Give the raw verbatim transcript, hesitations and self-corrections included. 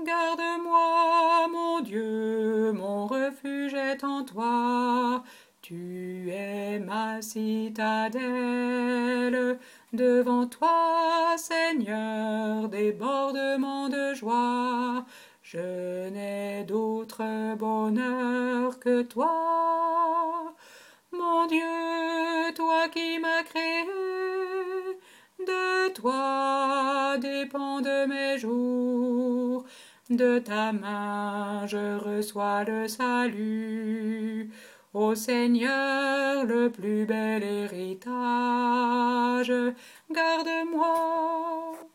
Garde-moi, mon Dieu, mon refuge est en toi. Tu es ma citadelle. Devant toi, Seigneur, débordement de joie. Je n'ai d'autre bonheur que toi. Mon Dieu, toi qui m'as créé, de toi dépendent mes jours. De ta main je reçois le salut. Ô Seigneur, le plus bel héritage, garde-moi.